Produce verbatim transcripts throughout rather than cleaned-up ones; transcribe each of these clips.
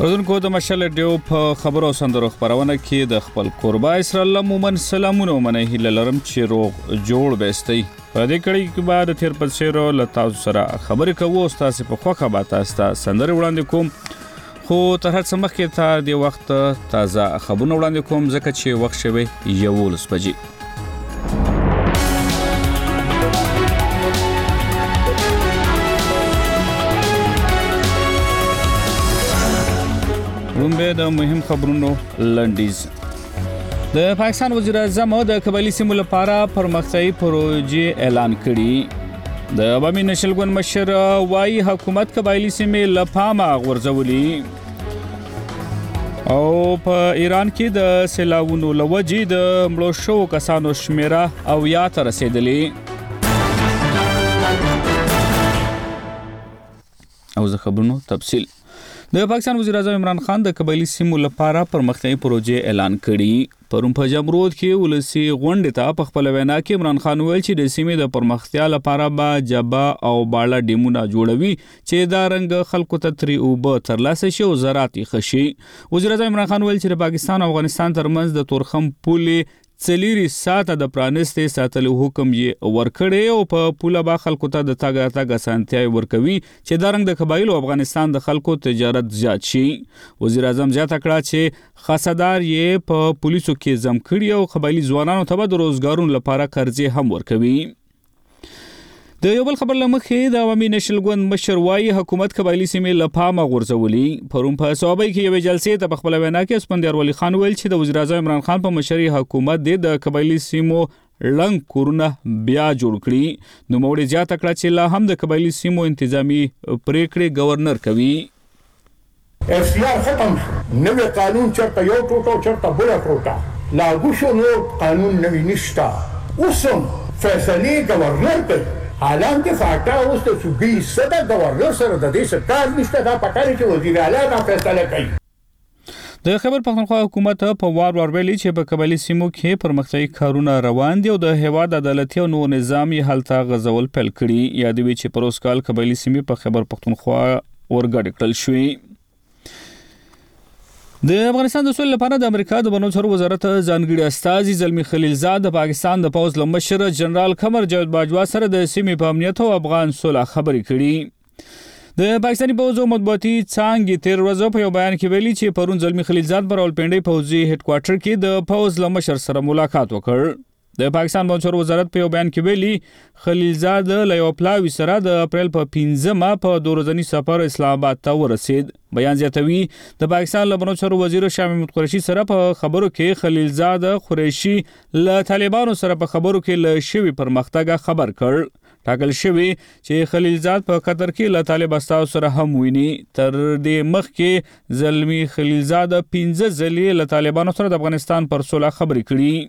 اوردونکو د مشال ډیو په خبرو سندرو خبرونه کې د خپل قربا اسرائیل مومن سلامونه منه هله لرم چې روغ جوړ بهستي په دې کړي کې بعد تیر په سیرو لتاو سره خبرې کوو تاسو په خوخه به تاسو سندره وړاندې کوم خو تر هڅه مخکې ته د وخت تازه خبرونه وړاندې کوم ځکه چې وخت شوی یولس بجې رومبه د مهم خبرونو لنډیز د پاکستان وزیر اعظم د قبایلی سیمو لپاره پرمختیايي پروژې اعلان کړي د عوامي نشل ګوند مشر وايي حکومت قبایلی سیمې لپاره غورځولي او په ایران کې د سیلاوونو لوجې د مړو شو کسانو شمیره او یا تر رسیدلې او زه خبرونو تفصیل د پاکستان وزیر اعظم عمران خان د قبایلی سیمو لپاره پرمختیايي پروژې اعلان کړي پرون په جمرود کې ولسی غونډه ته په خپل وینا کې عمران خان ویل چې د سیمې د پرمختیا لپاره با جبا او بالا ډیمونه جوړوي چې دا رنګ خلکو ته تری او به ترلاسه شي او زراعتي خشي وزیر اعظم عمران خان ویل چې د پاکستان او افغانستان ترمنځ د تورخم پولې څلیری ساته د پرانستې ساتلو حکم یې ورکړی او په پوله با خلکو ته د تاګ تاګ سانتي ورکوي چې دا رنګ د قبایلو افغانستان د خلکو تجارت زیات شي وزیر اعظم زیاته کړه چې خاصدار یې په پولیسو کې زم کړی او قبایلی ځوانانو ته د روزګارونو لپاره قرضې هم ورکوي د یو بل خبر لمخې د عوامي نشل ګوند مشر وايي حکومت قبایلی سیمې لپاره غورځولي پرون په صوبای کې یو جلسې ته په خپل وینا کې اسپندیار ولی خان ویل چې د وزیر اعظم عمران خان په مشرۍ حکومت د قبایلی سیمو لنګ کورونه بیا جوړ کړي نو موږ زیاته کړه چې لا هم د قبایلی سیمو انتظامی پریکړې گورنر کوي اف سی آر ختم نوې قانون چرته یو ټوټه چرته بل ټوټه لاګو شو نو قانون نوې نشتا اوسم فیصله گورنر کوي حالانکه فاټا اوس ته صوبې صدا گورنر سره د دې سرکار نشته دا پکاري چې وزیر اعلی دا فیصله کوي د خبر پښتونخوا حکومت په وار وار ویلي چې په قبایلی سیمو کې پرمختیايي کارونه روان دي او د هیواد عدالتي او نور نظام یې حالت غزول پیل کړي یادوي چې پروسکال قبایلی سیمې په خبر پښتونخوا ورګډ کړل شوې د افغانستان د سولې لپاره د امریکا د بنو چارو وزارت ځانګړي استازي زلمی خلیلزاد د پاکستان د پوز لمشر جنرال قمر جاوید باجوا سره د سیمې په امنیت او افغان صلح خبرې کړي د پاکستاني پوز مطبوعاتي څانګې تیر ورځ په یو بیان کې ویلي چې پرون زلمی خلیلزاد پر راولپنډي پوزي هډ کوارټر کې د پوز لمشر سره ملاقات وکړ د پاکستان بنچور وزارت په یو بیان کې ویلي خلیلزاد له یو پلاوی سره د اپریل په پنځمه په دورځنی سفر اسلام آباد ته ورسید بیان زیاتوي د پاکستان له بنچور وزیر شاه محمود قریشي سره په خبرو کې خلیلزاد قریشي له طالبانو سره په خبرو کې له شوی پرمختګ خبر کړ ټاکل شوی چې خلیلزاد په قطر کې له طالب استاو سره هم ویني تر دې مخ کې زلمی خلیلزاد پنځه ځلې له طالبانو سره د افغانستان پر صلح خبرې کړي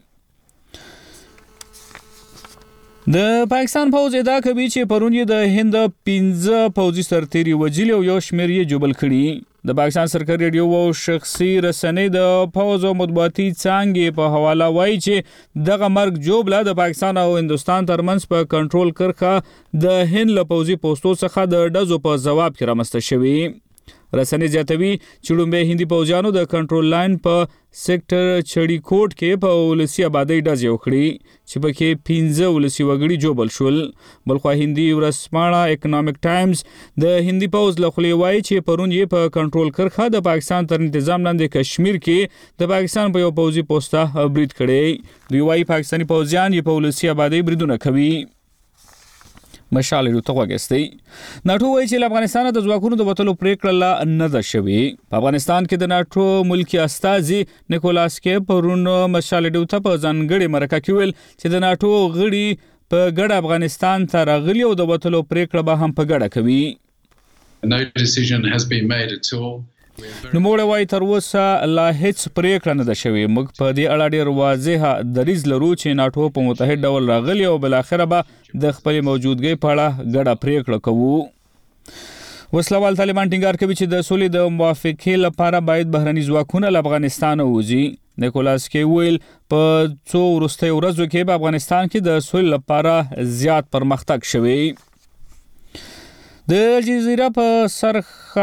د پاکستان پوز ادعا کوي چې پرون یې د هند پنځه پوځي سرتیري وجلي او یو شمېر یې جوبل کړي د پاکستان سرکاري ریډیو او شخصي رسنۍ د پوز او مطبوعاتي څانګې په حواله وایي چې دغه مرګ جوبله د پاکستان او هندستان ترمنځ په کنټرول کرخه د هند له پوځي پوسټو څخه د ډزو په جواب کې رامنځته شوی رسنۍ زیاتوي چې لومبه هندي پوځیانو د کنټرول لاین په سېکټر چړی کوټ کې په ولسی آبادی ډز یو کړی چې پکې پنځه ولسی وګړي جوبل شول بلخو هندي ورسمانه اکونومیک ټایمز د هندي پوز له خلې وایي چې پرون یې په کنټرول کرخه د پاکستان تر تنظیم لاندې کشمیر کې د پاکستان په یو پوځي پوسټه برید کړي دوی وایي پاکستاني پوځیان یې په ولسی آبادی بریدونه کوي مشال له توګهستي ناټو وایي چې افغانستان د ځواکونو د وټلو پریکړه لا نه ده شوې په افغانستان کې د ناټو ملکی استازي نیکولاس کې پرون مشال له ته په ځانګړي مرکه کې ویل چې د ناټو غړي په ګډ افغانستان ته راغلي او د وټلو پریکړه به هم په ګډه کوي No decision has been made at all. نو موږ وایي تر اوسه لا هیڅ پریکړه نه ده شوې موږ په دې اړه ډېر واضح دریځ لرو چې ناټو په متحد ډول راغلي او بل اخره به د خپل موجودګۍ په اړه ګډه پریکړه کوو وسلوال طالبان ټینګار کوي چې د سولې د موافقې لپاره باید بهرني ځواکونه له افغانستان ووځي نیکولاس کې ویل په څو وروستیو ورځو کې په افغانستان کې د سولې لپاره زیات پرمختګ شوی د الجزیره په سرخار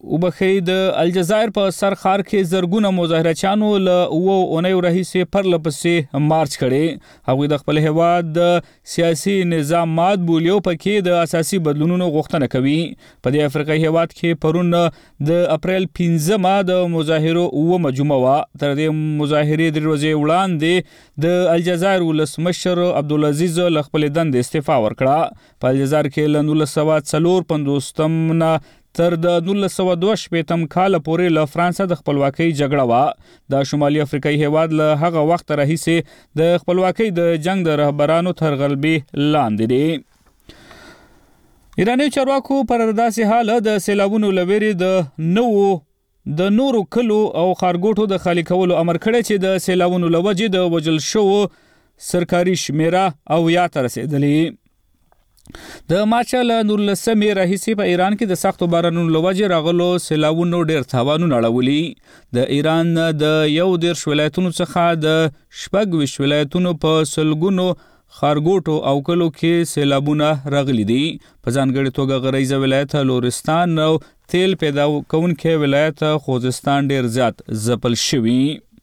وبخې د الجزایر په سر خار کې زرګونه مظاهرچیانو له وو اونۍ راهیسې پرله پسې مارچ کړي. هغوی د خپل هیواد د سیاسي نظام مات بولیو پکې د اساسي بدلونونو غوښتنه کوي. په دې افریقایي هیواد کې پرون د اپریل پنځمه د مظاهرو اومه جمعه وا. تر دې مظاهرې درې ورځې وړاندې د الجزایر ولسمشر عبدالعزیز له خپل دندې استعفا ورکړه. په الجزایر کې له نولس سوه څلور پنځوستم نه تر د نولس سوه دوه شپېتم کال پورې له فرانسې د خپلواکۍ جګړه وا. د شمالي افریقایي هیواد له هغه وخت راهیسې د خپلواکۍ د جنگ د رهبرانو تر غلبې لاندې دی. ایراني چارواکو پر داسې حال د سیلابونو لويري د نوو د نورو کلو او خارګوټو د خالی کولو امر کړی چې د سیلابونو لوجې د وجل شو سرکاري شمیره او یا تر رسیدلې. د مارچل نولسمې راهیسې په ایران کې د سختو بارانونو لوجې راغلو سیلابونو ډېر تاوانونه اړولي. د ایران د یو دېرش ولایتونو څخه د شپږ ویشت ولایتونو په سلګونو خارګوټو او کلو کې سیلابونه راغلي دي. په ځانګړې توګه غریزه ولایت لورستان او تیل پیدا کوونکی ولایت خوزستان ډېر زیات ځپل شوي.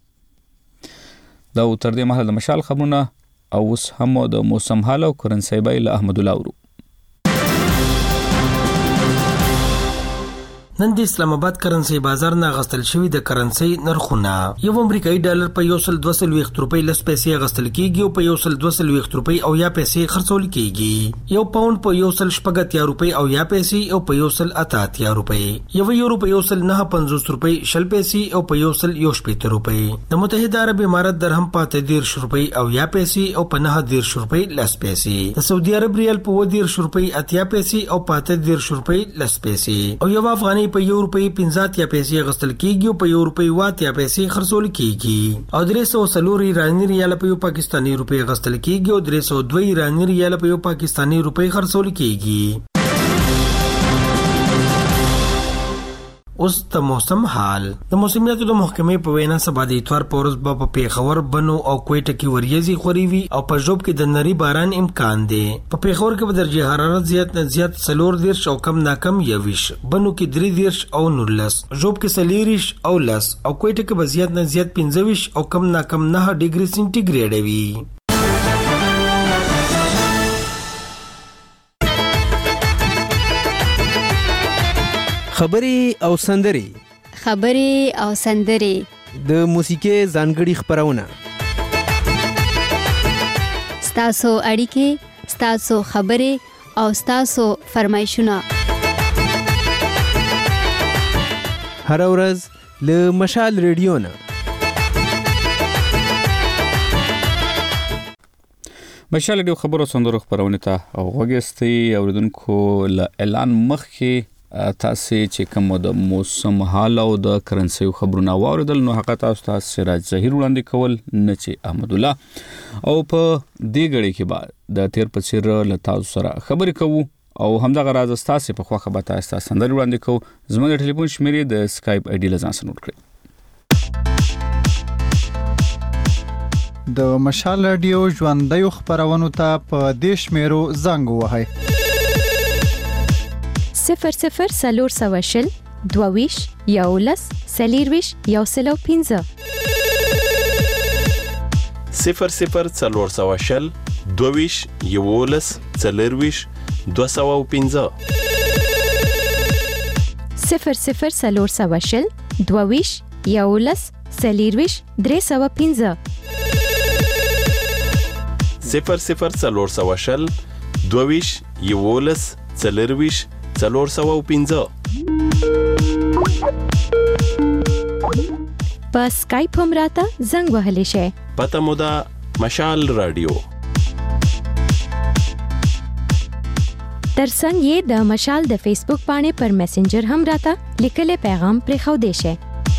دا تر دې مهاله د مشال خبرونه او اوس هم د موسم حال او کرنسي بای له احمد الله ورو. نن د اسلام آباد کرنسي بازار نه غستل شوی د کرنسي نرخونه یو امریکایي ډالر په یو سل دوه سل ویشت روپۍ لس پیسې غستل کیږي او په یو سل دوه سل ویشت روپۍ او یا پیسې خرڅول کیږي. یو پاوند په یو سل شپږ اتیا روپۍ او یا پیسې او په یو سل اته اتیا روپۍ. یو یورو په یو سل نه پنځوس روپۍ شل پیسې او په یو سل یو شپېته روپۍ. د متحده عرب امارات درهم په اته دېرش روپۍ او یا پیسې او په نه دېرش روپۍ لس پیسې. د سعودي عرب ریال په اووه دېرش روپۍ اتیا پیسې او په اته دېرش روپۍ لس پیسې. او یو افغاني په یو روپۍ پنځه اتیا پیسې غستل کیږي او په یو روپۍ اووه اتیا پیسې خرڅول کیږي. او درې سوه څلور ایراني ریال په یو پاکستاني روپۍ غستل کیږي او درې سوه دوه ایراني ریال په یو پاکستاني روپۍ خرڅول کیږي. اوس د موسم حال. د موسمیاتو د محکمې په وینا سبا د اتوار په ورځ به په پیښور بنو او کوټه کې وریځي خوري وي او په ژوب کې د نری باران امکان دی. په پیښور کې به درجه حرارت زیات نه زیات څلور دېرش او کم ناکم یویش، بنو کې درې دېرش او نولس، ژوب کې څلېرویشت او لس او کوټه کې به زیات نه زیات پنځه ویشت او کم ناکم نه ډیګري سینټیګریډ وي. خبري او سندري خبري او سندري د موسیقي ځانګړي خبرونه ستاسو اړیکې ستاسو خبري او ستاسو فرمایشونه هر ورځ له مشال ریډیو نه. مشال ریډیو خبرو سندرو خبرونه ته او وګستي اوریدونکو له اعلان مخکې تاسو چې کوم د موسم حال او د کرنسي خبرونه واوریدل نو حقیقت تاسو ته سراج ظهیر وړاندې کول نه چې احمد الله او په دې غړي کې بعد د تیر په سر له تاسو سره خبرې کوو او همدغه راز تاسو په خوخه به تاسو سندري وړاندې کوو. زموږ د ټلیفون شمیرې د اسکایپ آی ډي لزان سره نوٹ کړئ. د مشال رادیو ژوندۍ خبرونو ته په دې شمیرو زنګ وهئ: صفر صفر سلور سوه شل دوویش یولس څلېرویش یو سل او پنځه صفر صفر څلور سوه شل دوویش یولس څلېرویش دوه سوه او پنځه صفر صفر سلور سوه شل دوویش یولس څلېرویش درې سوه پنځه صفر صفر څلور سوه شل دوویش یولس څلېرویش څلور سوه او پنځه. په اسکایپ هم راته زنګ وهلی شئ. پته مو ده مشال رادیو. ترڅنګ یې د مشال د فیسبوک باندې پر میسنجر هم راته لیکلی پیغام پرېښودی شئ.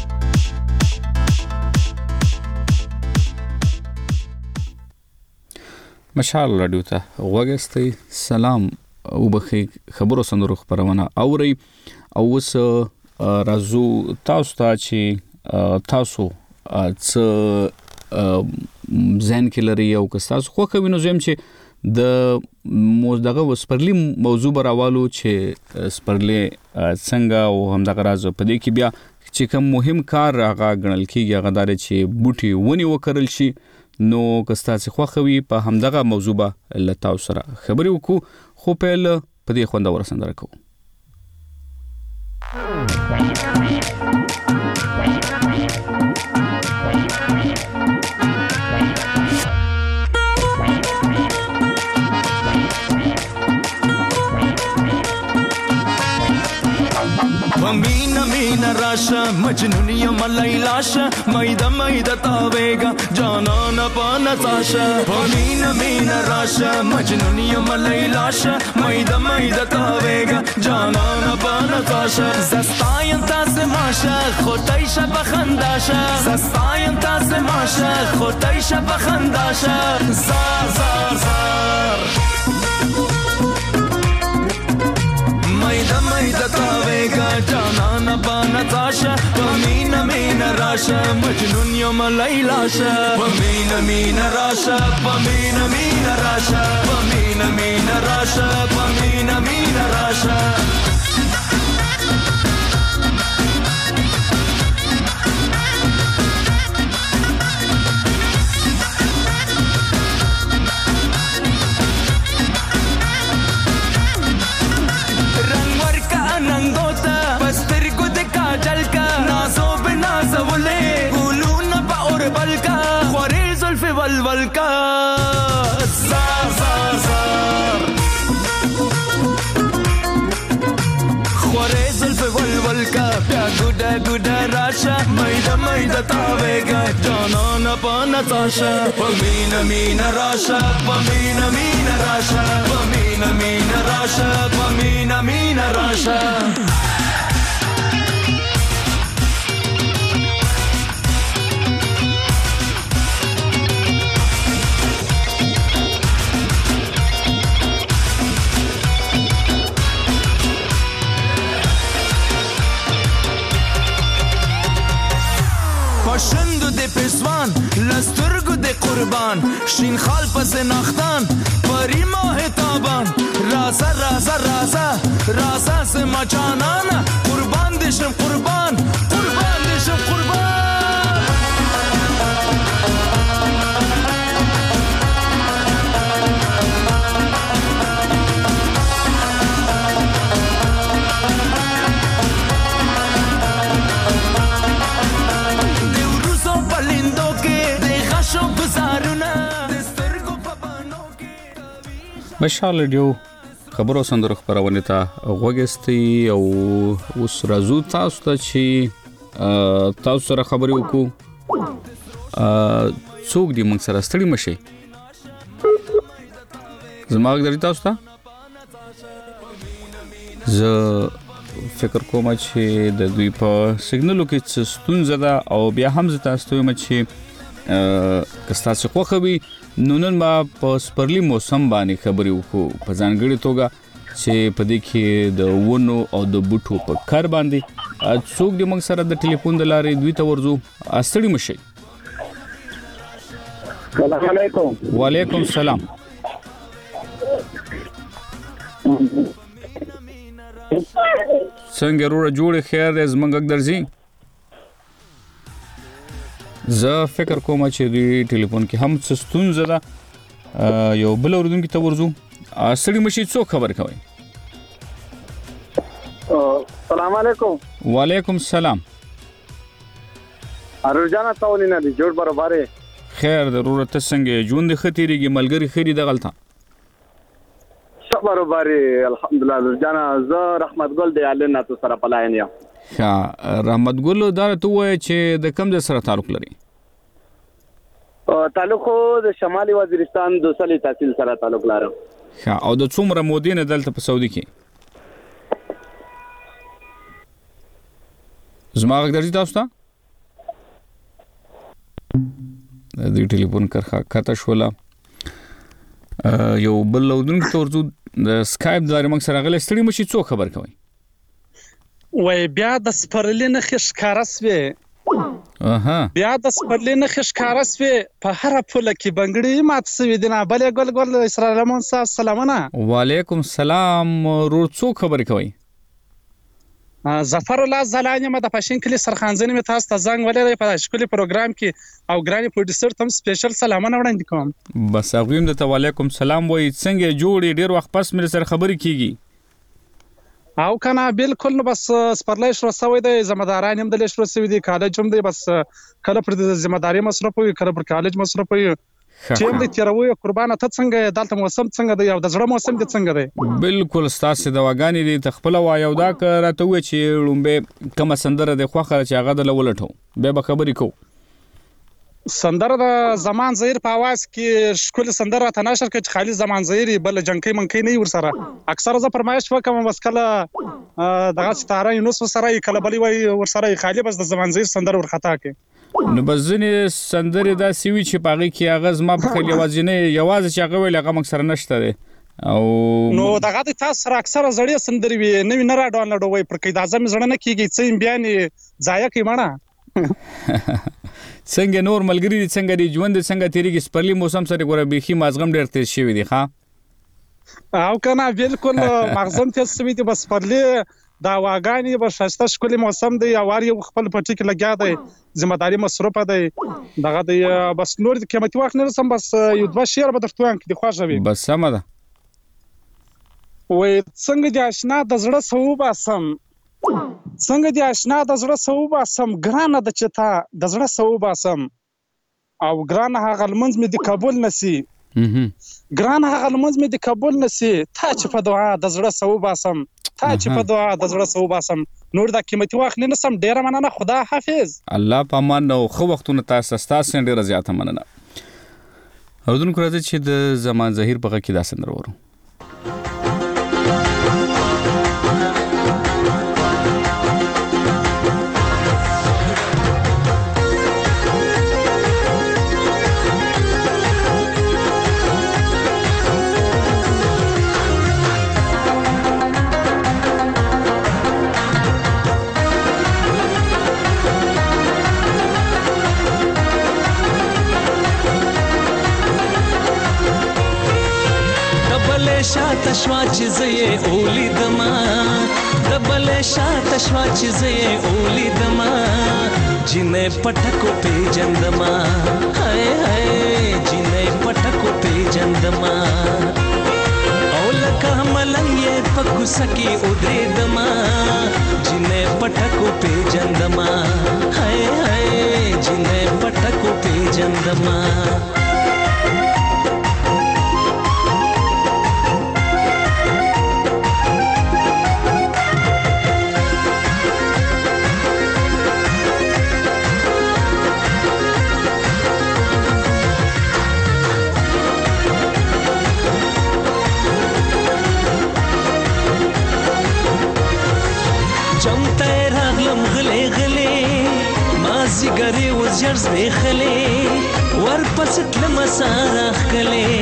مشال رادیو ته وګستئ. سلام او بخي خبرو سندرو خبرونه اوري او اوس راځو تاسو ته چې تاسو څه ځین کې لري او که تاسو خو کوي نو زم چې د موزدغه وسپرلی موضوع براوالو چې سپرلی څنګه او همدغه راز په دې کې بیا چې کوم مهم کار راغا غنل کیږي هغه دار چې بوټي ونی وکړل شي نو کستا چې خوخوي په همدغه موضوع به لتا سره خبرې وکړو خو په ل په دې خوندور سندره کوو Mina mina rasha majnuniya malai lasha maida maida tavega jana na pana tasha Mina mina rasha majnuniya malai lasha maida maida tavega jana na pana tasha zastayan tas masha khotaisha bakhandasha zastayan tas masha khotaisha bakhandasha zar zar zar Maida maida tavega jana na bana tasha Pamina mina rasha majnun yo malai lasha Pamina mina rasha Pamina mina rasha Pamina mina rasha Pamina mina rasha ول کا زار زار زار خوره زلف ول ول کا بیا ګډه ګډه راشه مېدا مېدا تاوېګا جانان پانا تاشا پمینا مینا راشه پمینا مینا راشه پمینا مینا راشه پمینا مینا راشه پشندو دی پسوان لسترگو دی قربان شین خال پس نختان پری ماه تابان رازا رازا رازا رازا سے مچانانا قربان دیشم قربان قربان دیشم قربان مشال ډیو خبرو سندرو خبرونه ته غوګستی او اوس راځو تاسو ته چې تاسو سره خبرې وکړو څوک دی موږ سره ستړي مشي زماغ درې تاسو ته ز فکر کوم چې د دوی په سیګنالو کې څه ستونزه ده او بیا هم زه تاسو ته وایم چې کستا څه خوخوي نو نن ما په سپرلی موسم باندې خبرې وکړو په ځانګړي توګه چې په دې کې د ونو او د بوټو په کار باندې څوک د موږ سره د ټلیفون د لارې دوی ته ورځو استړي مشي السلام علیکم وعلیکم السلام څنګه روړه جوړه خیر از منګ درځي زه فکر کوم چې د ټلیفون کې هم څه ستونزه ده یو بل اوردونکو ته ورځو سړی مشي څو خبر کوي السلام علیکم وعلیکم السلام ارجانا تاولینه دی جوړ برابرې خیر ضرورت څنګه ژوند خطرېږي ملګری خېری د غلطه شپ برابرې الحمدلله ارجانا ز رحمت ګل دی علنا تو سره پلاین یا ها رحمت ګل دا ته وای چې د کم ځای سره تعلق لري تعلق د شمالي وزیرستان د سلی تحصیل سره تعلق لري ها او د څومره مودې نه دلته په سعودي کې زماغ درځي تاسو ته د ټلیفون کرخه کته شولا یو بل لودونکو ته ورځو د سکایپ د لارې موږ سره غلې ستړي مشي څو خبر کوي وای بیا د سپرلین خښ کارس وی اها بیا د سپرلی نه خشکاره سوې په هر پوله کې بنګړي مات سوي دي نه بلې ګل ګل اسرائیل مون صاحب سلامونه وعلیکم السلام رور څو خبرې کوي ظفر الله زلانی ما د پښین کلی سرخانزنی می تاسو ته زنګ ولې په شکل پروګرام کې او ګرانی پروډوسر تم سپیشل سلامونه وړاندې کوم بس هغه هم د وعلیکم سلام وای څنګه جوړې ډیر وخت پس مې سره خبرې کیږي او کنه بالکل نو بس سپرلای شروع شوی دی ځمداران هم د شروع شوی دی کالج هم دی بس کله پر ځمداري مصرف وي کله پر کالج مصرف وي چې هم د تیروي قربانه ته څنګه دلته موسم څنګه دی او د زړه موسم دی څنګه دی بالکل ستاسو د واګانی دی تخپل وایو دا راته و چې لومبه کوم سندره د خوخه چې هغه د لولټو به به خبرې کو سندره د زمان زهیر په आवाज کې شکل سندره ته نشر کې خالي زمان زهیر بل جنکی منکی نه ور سره اکثر ز فرمایش وکم بس کله دغه ستاره یونس سره کله بلی وای ور سره خالي بس د زمان زهیر سندره ور خطا کې نو بزنی سندره دا سوي چې پاغي کې اغاز ما په خلی وازینه یوازې چې هغه ویل هغه مکسر نشته دی او نو دغه د تاسو سره اکثر زړی سندري وي نوی نه را ډاونلوډ وای پر کې د اعظم زړه نه کیږي څه بیان ځای کوي مړه څنګه نور ملګری څنګه دی ژوند څنګه تیریږي سپرلی موسم سره ګوره بيخي مازغم ډیر تیز شوی دی ښا او کنه بالکل مغزم تیز شوی دی بس سپرلی دا واګانی به شاسته شکل موسم دی او واری خپل پټی کې لګیا دی ځمداري مصرف دی دغه دی بس نور د قیمتي وخت نه سم بس یو دوه شیر به درته وایم کې خوښوي بس سم ده وای څنګه د آشنا د زړه سوبه سم څنګه د آشنا د زړه سوبه سم ګرانه د چتا د زړه سوبه سم او ګرانه هغه لمنځ مې د قبول نسی ګرانه هغه لمنځ مې د قبول نسی تا چې په دعا د زړه سوبه سم تا چې په دعا د زړه سوبه سم نور د قیمتي وخت نه سم ډیر مننه خدا حافظ الله پامان نو خو وختونه تاسو تاسو ډیر زیاته مننه اردن کو راځي چې د زمان ظهیر په کې دا سندره ورو تشوا چې زه اولی دما دبل شات تشوا چې زه اولی دما جنې پټکو په جندما هاي هاي جنې پټکو په جندما او لکه ملنګ پکو سکی اودې دما جنې پټکو په جندما هاي هاي جنې پټکو په جندما ګری وزرز بخلې ورپسې تلم سارخ کله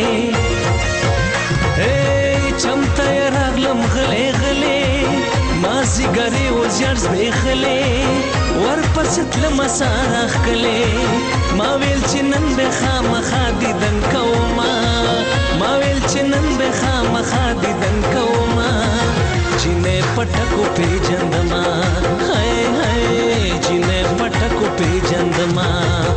اے چمته راغلم غلې غلې ما زی ګری وزرز بخلې ورپسې تلم سارخ کله ما ویل چې نن به خامخا دیدن کوما ما ویل چې نن به خامخا دیدن کوما جنې پټکو په جندما هاي هاي جنې پټکو په جندما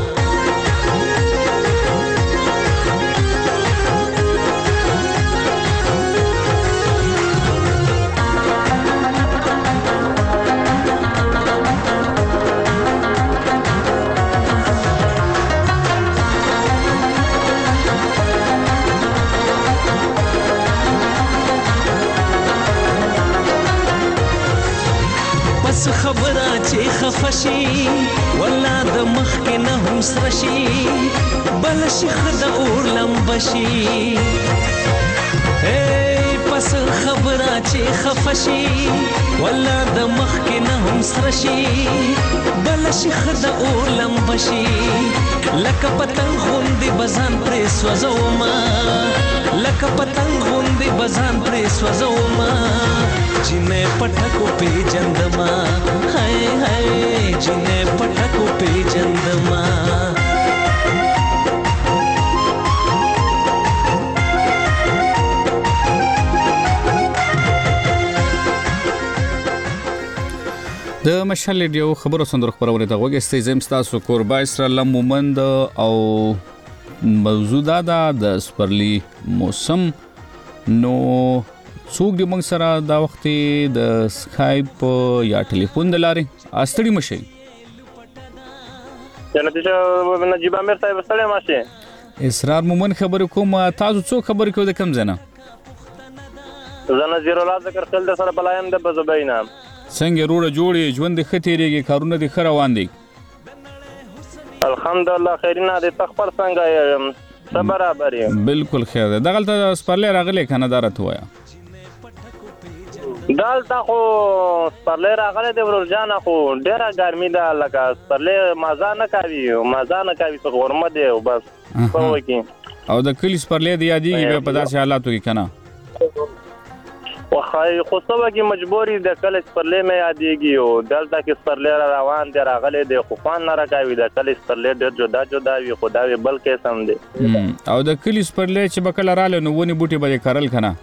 خبره چې خفشي ولا د مخ کې نه هم سرشي بل شي خد اور لمبشي اے پس خبره چې خفشي ولا د مخ کې نه هم سرشي بل شي خد اور لمبشي لکه پتنګ خوندې بزان پرې سوځوما لکه لکه پتنګ غوندې بزان پرې سوځوما جنې پټکو پیجندما هاي هاي جنې پټکو پیجندما د مشال ریډیو خبرو سندرو خبرونه ته وګورئ زم تاسو قربا اسرائیل مومند او موضوع دا د سپرلی موسم نو څوک د موږ سره دا وخت د سکایپ یا ټلیفون د لارې استړي مشي جنتی نجیب امیر صاحب ستړي ماشي اسرار مومن خبر کوم تاسو څو خبر کو د کم زنه زنه زیرو لا ذکر خل د سره بلایم د بزبینا څنګه روړه جوړې ژوند د خطرېږي کارونه د خره روان دي الحمدلله خیرنا د تخبر څنګه صبر برابر بالکل خیر ده دغلت سپرلې راغلې کنه دارت وایا دالته خو سپرلې راغلې د ورجان خو ډیره ګرمي ده لکه سپرلې مزه نه کوي مزه نه کوي څو ورمه دی بس په وکی او د کلی سپرلې دی یادېږي په داسې حالاتو کې کنه وخای خو سبا کې مجبوری د کله سپرلې مې یادېږي او دلته کې سپرلې روان دي راغلې د خوفان نه راکوي د کله سپرلې ډېر جدا جدا وي خدا وي بل کې سم دي او د کلی سپرلې چې بکله رااله نو ونی بوټي به کارل کنه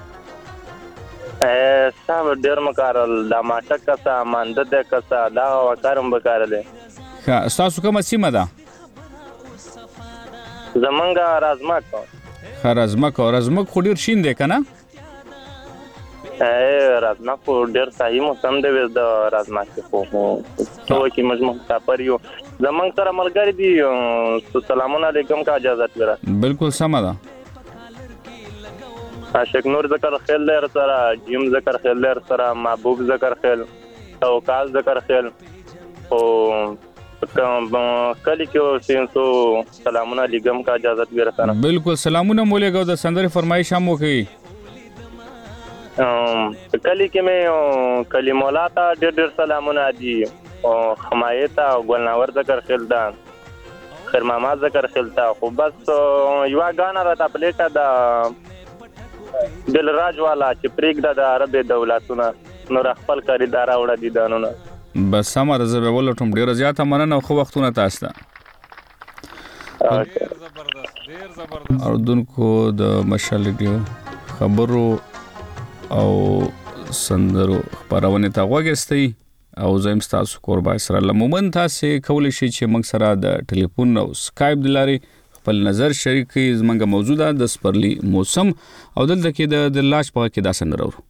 ا سم ډېر مکارل د ماټک کسا ماند د کسا دا وکارم بکارل ښه تاسو کومه سیمه ده زمونږه رازمک رازمک رازمک خو ډېر شین دی کنه ا رازمک ډېر صحیح موسم دی د رازمک خو څو کې مجموع سفریو زمونږ سره ملګری دي سلام علیکم کا اجازه ورا بالکل سم ده عاشق نور ذکر خیل لر سره جیم ذکر خیل لر سره محبوب ذکر خیل او کاز ذکر خیل او کلی کې سینسو سلام علیکم کا اجازه ورا سره بالکل سلامونه مولېګو د سندره فرمایش هم وکي کلی کې مې کلی مولا ته ډېر ډېر سلامونه دي او حمایت او ګلناور ذکر خیل دا خیر ماما ذکر خیل تا خو بس یو غانا را ته پلیټه دا دل راج والا چې پریګ د عرب دولتونه نور خپل خریدار وړه دي دانونه بس سمه رزه ولټم ډیر زیاته مننه خو وختونه تاسو ته ډیر زبردست ډیر زبردست اردوونکو د مشال ریډیو خبرو او سندرو خبرونه ته وګستئ او زم تاسو قربا اسرائیل مومن تاسو کولای شئ چې موږ سره د ټلیفون او سکایپ د لارې خپل نظر شریک کړئ زمونږه موجوده د سپرلی موسم او دلته کې د لاش په کې دا سندره ورو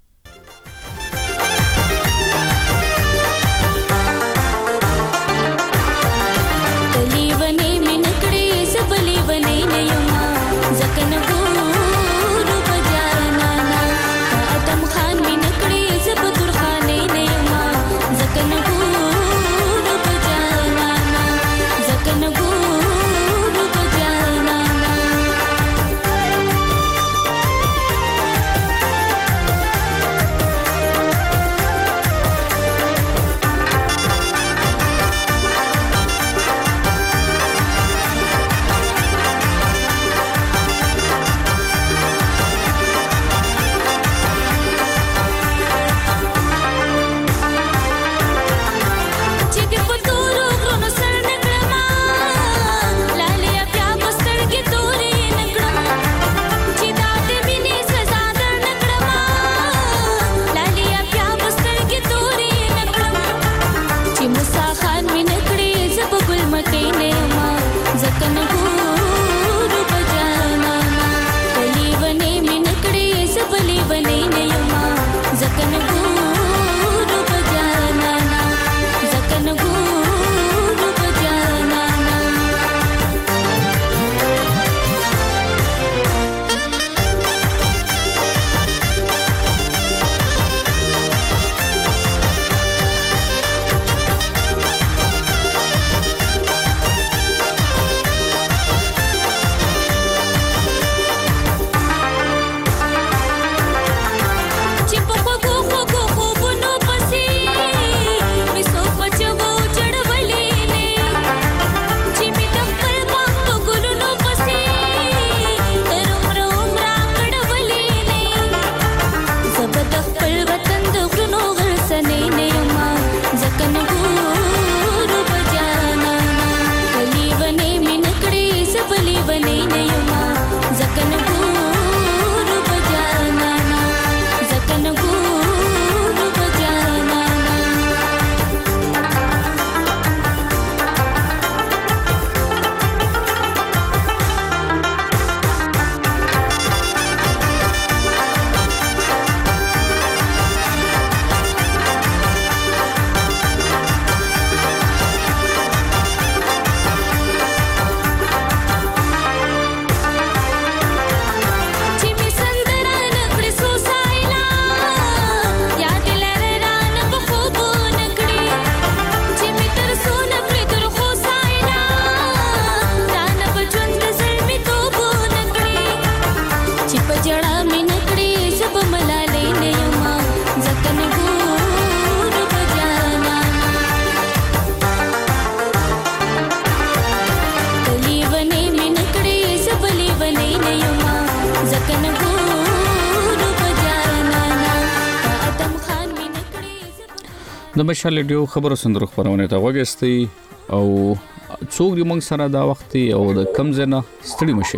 د مشال ډیو خبرو سندرو خبرونه ته وګستي او څوک موږ سره دا وخت او د کم زنه ستړي مشي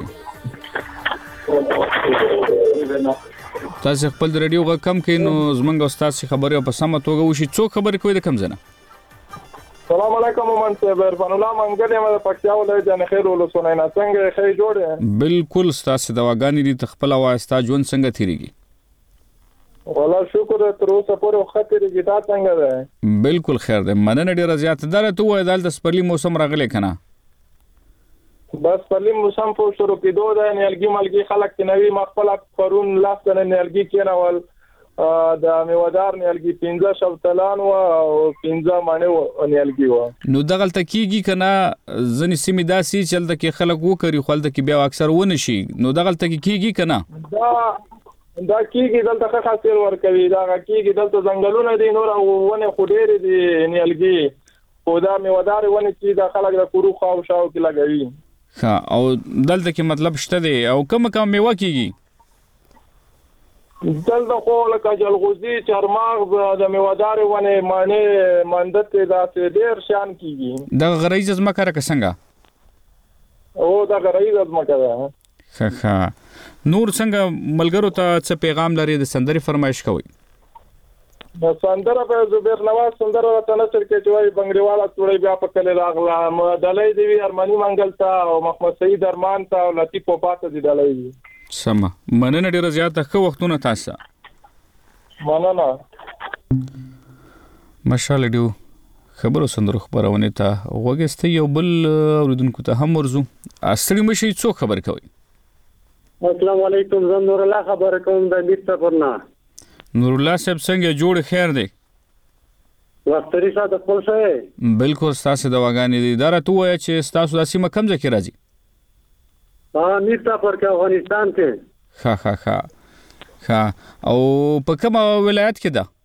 تاسو خپل ریډیو غا کم کینو زمونږ استاد سي خبره په سمه توګه وشي څوک خبرې کوي د کم زنه السلام علیکم مومن صاحب عرفان الله منګل یم د پکتیا ولایت نه خیر ولسونه نه څنګه خیر جوړه بالکل تاسو دواګانی دي تخپل واسطه جون څنګه تیریږي والله شکر تر اوسه پورې خطرې گیتا څنګه ده بالکل خیر ده مننه ډیر زیات ده ته وای دال د سپرلی موسم راغلی کنه بس پرلی موسم په شروع کېدو ده نیلګي ملګي خلک نوې مخبل پرون لاس نه نیلګي کېنول د میوادار نیلګي پنځه شوتلان او پنځه مانه نیلګي و نو دغلت کیږي کنه ځنی سیمه داسي چلته کې خلک وکړي خپل د کې بیا اکثر ونه شي نو دغلت کیږي کنه دا دا کیږي دلته خاصه ور کوي دا کیږي دلته ځنګلونه دي نور ونه خډېر دي نیلګي او دا میوادار ونه چې دا خلک د کورو خاو شاو کې لګوي ها او دلته کې مطلب شته دی او کوم کوم میوه کیږي دلته خو لکه جلغوزي چرماغ د میوادار ونه معنی مندت دا ډیر شان کیږي دا غریز ځمکه را څنګه او دا غریز ځمکه ده ها ها نور څنګه ملګرو ته څه پیغام لري د سندري فرمایش کوي د سندره په زبیر نواز سندره ته نشر کې جوړي بنگړیواله توړي بیا په کله راغلا دلای دی ارمانی منګل تا او محمد سید ارمان تا او لطیف پاته دی دلای سم مننه ډیر زیات ښه وختونه تاسو مننه مشال ډیو خبرو سندرو خبرونه ته وګستې یو بل اوریدونکو ته هم ورزو اصلي مشي څو خبر کوي السلام علیکم زم نور الله خبر کوم د بیرته پرنا نور الله صاحب څنګه جوړ خیر دی وختري ساده خپل شوی بالکل تاسو دواګانی دي دا راته وای چې تاسو د سیمه کم ځکه راځي ها میرتا پر کې افغانستان کې ها ها ها ها او په کومه ولایت کې ده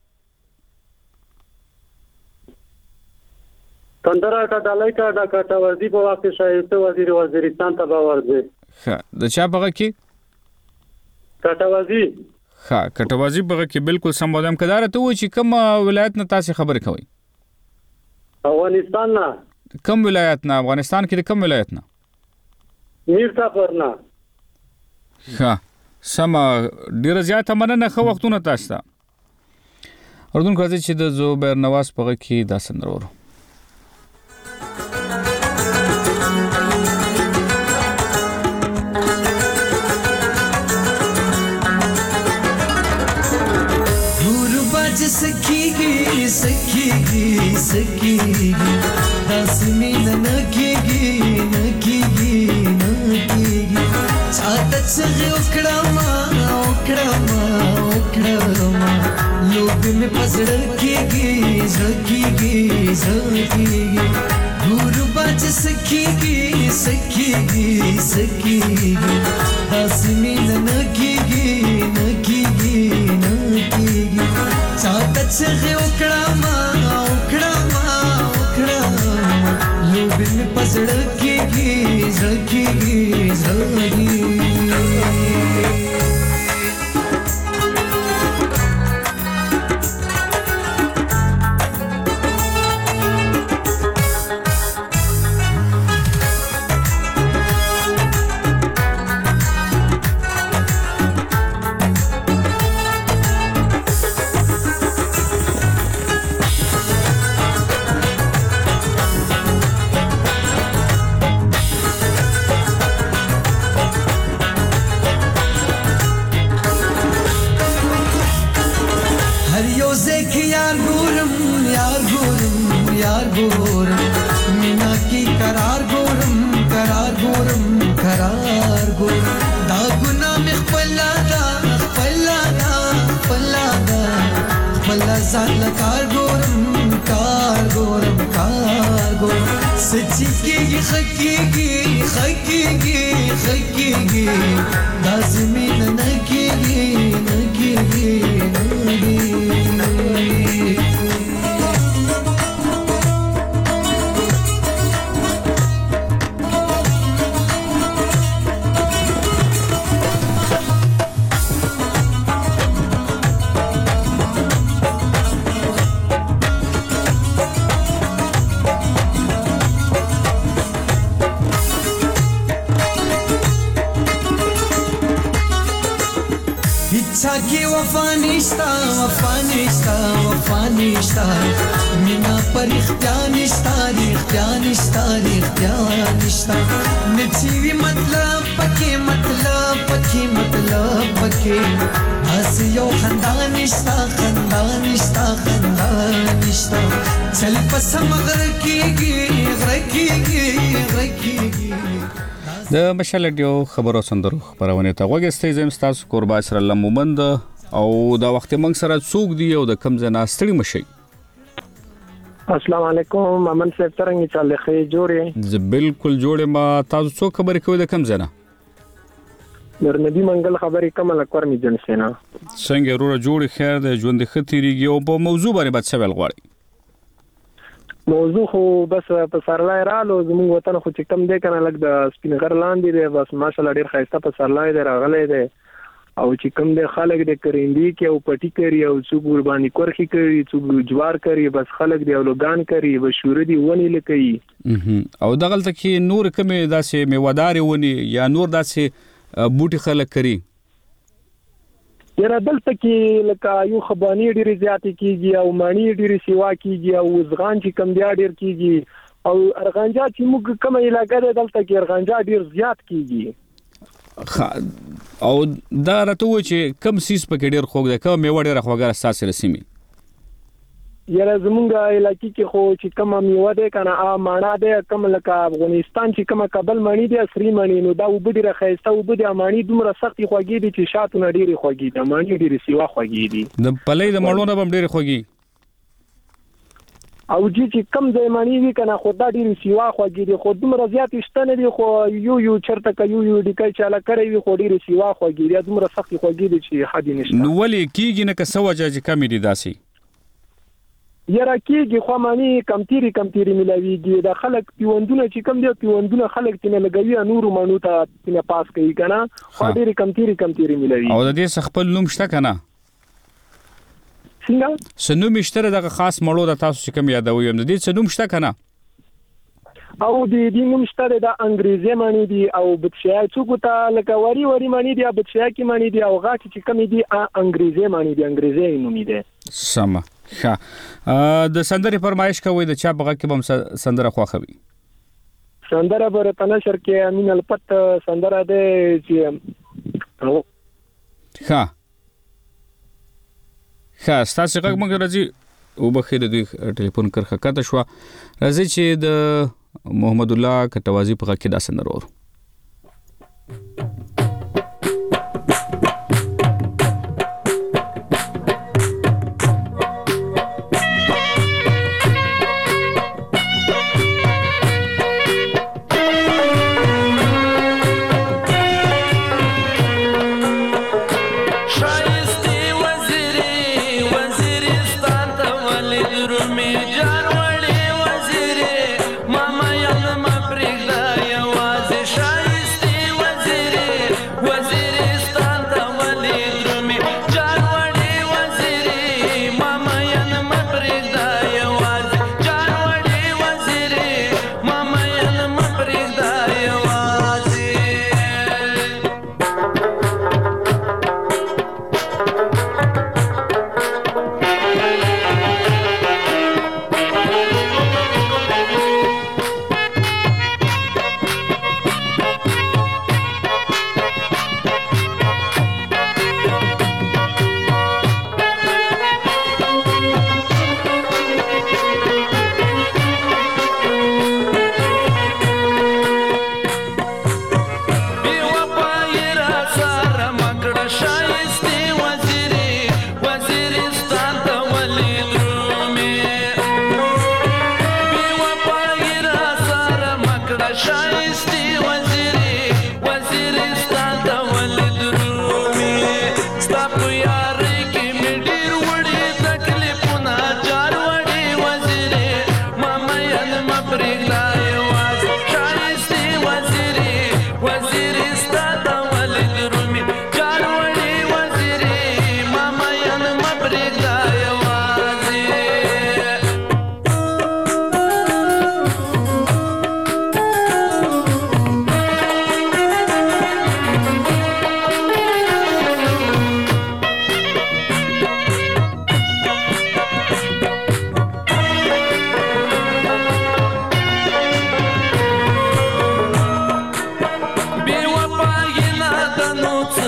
کندرا کا دلای کا دا کا وزیر په وخت شایسته وزیر وزیرستان ته باور دی ها د چا بغه کې کټوازی ها کټوازی بغه کې بالکل سم ودم کدار ته و چې کوم ولایت نه تاسو خبر کوي افغانستان نه کوم ولایت نه افغانستان کې کوم ولایت نه میرتا پرنا ها سم ډیر زیات مننه خو وختونه تاسو ته اردن کوځي چې د زوبیر نواز بغه کې دا سندرور सखीगी सखीगी सखीगी दासमी नकीगी नकीगी नकीगी चाहत से उकड़ामा उकड़ामा उकड़ामा लोग में पसड़ कीगी सखीगी सखीगी गुरबाज सखीगी सखीगी सखीगी दासमी नकीगी नकीगी नकीगी चाहत से उकड़ामा उकड़ामा उकड़ामा लोग में पसड़ कीगी सखीगी सखीगी ساکی وفا نشتا وفا نشتا وفا نشتا مینا پر اختیار نشتا اختیار نشتا اختیار نشتا نچوی مطلب پکې مطلب پکې مطلب پکې اس یو خندان نشتا خندان نشتا خندان نشتا چل پسم غر کېږي غر کېږي غر کېږي. د مشال ډیو خبرو سندرو خبرونه ته وګستې زم تاسو قربا سره لمومند او دا وخت موږ سره څوک دی او د کم ځنا ستړي مشي. السلام علیکم مامن صاحب څنګه چاله خې جوړې ز بالکل جوړې ما تاسو څوک خبرې کوي د کم ځنا نور نبی منګل خبرې کوم لکور می جن سینا څنګه روره جوړې خیر د ژوند خطرېږي او په موضوع باندې بات څه ویل غواړي. موضوع خو بس په سرلای رالو زموږ وطن خو چې کم دی کنه لګ د سپینغر لاندې دی بس ماشاءالله ډیر خاصه په سرلای دی راغلی دی او چې کم دی خلک د کرندې کې او پټی کوي او څوک قرباني کورخي کوي څوک جوار کوي بس خلک دی او لوګان کوي بشوره دی ونی لکوي او دغلت کې نور کمه داسې میوادار ونی یا نور داسې بوټي خلک کوي یره دلته کې لکه یو خبانی ډیره زیاتې کیږي او مانی ډیره سیوا کیږي او زغان چې کم بیا ډیر کیږي او ارغانجا چې موږ کومه علاقې ده دلته کې ارغانجا ډیر زیات کیږي او دا راته و چې کم سیس پکې ډیر خوګ ده کوم میوه ډیر خوګه اساس رسمي یره زمونږ علاقې کې خو چې کومه میوه ده کنه ا مانا ده کوم لکه افغانستان چې کومه کابل مانی ده سری مانی نو دا وبدي راخېسته وبدي مانی دومره سختي خوږی دي چې شاتونه ډیره خوږی دي مانی ډیره سیوا خوږی دي د پلې د مړونو بم ډیره خوږی او چې کم ځای مانی وی کنه خدا ډیره سیوا خوږی دي خو دومره زیات شته نه دي خو یو یو چرته ک یو یو ډیکای چاله کوي وی خو ډیره سیوا خوږی دي دومره سختي خوږی دي چې حد نشته نو ولې کیږي نه که سوجه چې کمی دي داسي یره کېږي خو مانی کمتيري کمتيري ملويږي د خلک پیوندونه چې کم دي پیوندونه خلک تنه لګوي نورو مانو ته تنه پاس کوي کنه خو ډېری کمتيري کمتيري ملوي او د دې خپل نوم شته کنه څنګه سنوم مشتره د خاص مړو د تاسو چې کم یادوي هم د دې سنوم شته کنه او د دې نوم شته د انګريزي معنی دي او بچیا څوک ته لکه وری وری معنی دي بچیا کی معنی دي او غاټ چې کم دي انګريزي معنی دي انګريزي نوم دي سم ښه د سندرې فرمایش کوي د چا بغه کې بم سندره خوخوي سندره پر تنشر کې امین الپت سندره ده چې ښه ښه تاسو څنګه موږ راځي او بخیر دوی ټلیفون کرخه کاته شو راځي چې د محمد الله کټوازی په کې دا سندره ورو ماما یم ما پرېږده یوازې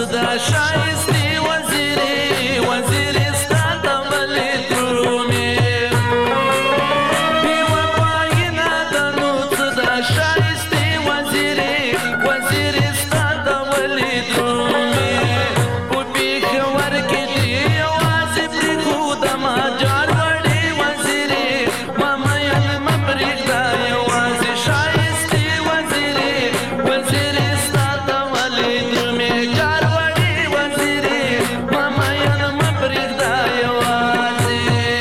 صدا شایسته وزیری وزیری ستاده ولی درومي بی وفایی ندنو صدا شایسته وزیری وزیری ستاده ولی درومي په پیښور کې دی یوازې پرېښودم جار وړې وزیری ما میین مه پرېږده یوازې شایسته وزیری وزیری ستاده ولی درومي جار وړې وزیری ما میین مه پرېږده یوازې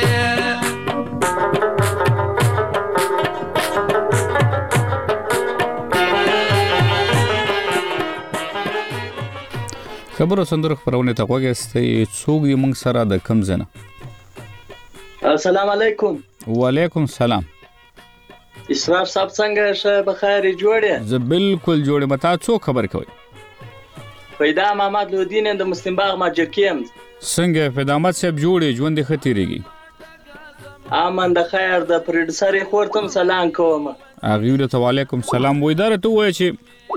خبرو سندرو خبرونه ته غوږ استئ څوک دی موږ سره د کم زنه السلام علیکم وعلیکم سلام اسراف صاحب څنګه شه بخیر جوړه زه بالکل جوړه متا څو خبر کوي پیدا محمد لودین د مسلم باغ ما جکیم څنګه پیدامت صاحب جوړه ژوند خطرېږي امن د خیر د پروډوسر خورتم سلام کوم اغه ته وعلیکم سلام وې دار ته وای چې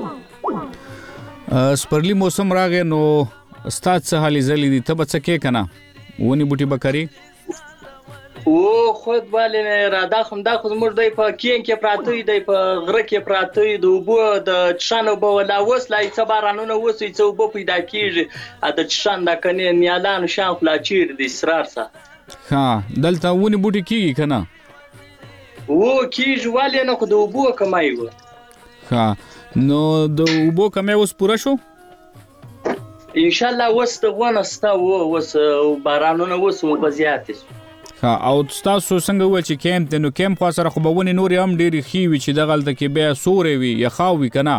سپرلی موسم راغی نو استاد څه حالې زلې دي ته به څه کې کنه ونی بوټي بکري او خود والے را دا خم دا خو زموږ دی په کین کې پراته دی په غره کې پراته دی د وبو د چشانو په ولا وسلای څه بارانونه وسی څه وبو پیدا کیږي ا د چشان د کنه نیالان شان خلا چیر د اسرار سره ها دلته ونی بوټي کیږي کنه او کیږي والے نو خو د وبو کمای و ها نو د وبو کمای اوس پوره شو ان شاء الله وست غونستا و وس بارانونه وس په زیات ها او تاسو څنګه و چې کیمپ ته نو کیمپ خو سره خو به ونی نور هم ډیری خي وي چې د غلطه کې بیا سورې وي یا خاوي کنه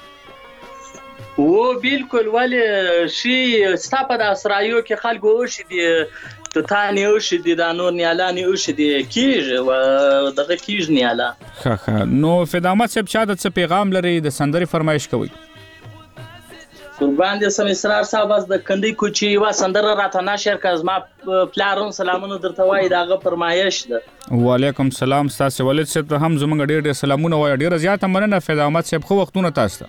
او بالکل ولی شي ستاپه د اسرایو کې خلکو وشي دي ته تانی وشي دي د نور نیالانی وشي دي کیږي و دغه کیږي نیالا ها ها نو فدامت صاحب شاده څه پیغام لري د سندري فرمایش کوي قربان دې سم اسرار صاحب از د کندې کوچي وا سندره راته نشر کز ما پلارون سلامونه درته وای داغه فرمایش ده وعلیکم سلام تاسو ولید صاحب هم زمونږ ډېر ډېر سلامونه وای ډېر زیاته مننه فدامت صاحب خو وختونه تاسو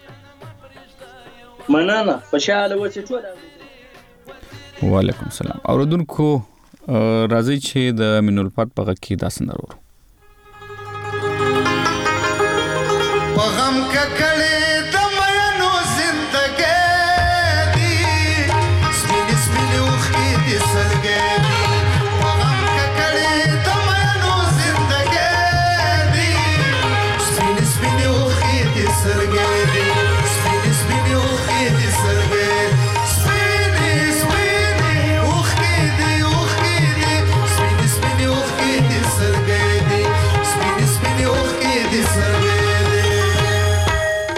مننه خوشاله وڅ ټول وعلیکم سلام اوردونکو راځي چې د مینولپات په کې دا سندرو په غم ککړې د مینو زندګي دي سپینې سپینې اوښکې دې سلګې دي په غم ککړې د مینو زندګي دي سپینې سپینې اوښکې دې سلګې دي سپینې سپینې اوښکې دې سلګې سپینې سپینې اوښکې دې اوښکې دې سپینې سپینې اوښکې دې سلګې دي سپینې سپینې اوښکې دې سلګې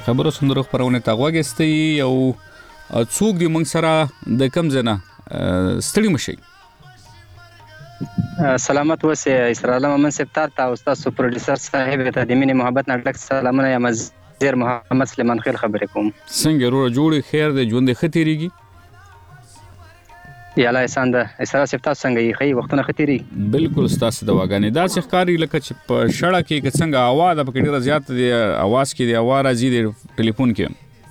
خبرو سندرو خبرونه تا غوګستي او څوک دی موږ سره د کم زنه ستړي مشي. سلامت اوسه اسرائیل ممن سپتار تا استاد سپروډوسر صاحب ته د مینې محبت نټک سلامونه یم زیر محمد سلیمان خیل خبرې کوم. څنګه ورو جوړ خیر د ژوند خطرېږي یاله احسان ده اسرائیل سپتار څنګه یې خي وختونه خطرې بالکل ستاسو د واګانې دا څه ښکاری لکه چې په شړه کې څنګه आवाज په ډیره زیات دی आवाज کې دی आवाज راځي د ټلیفون کې.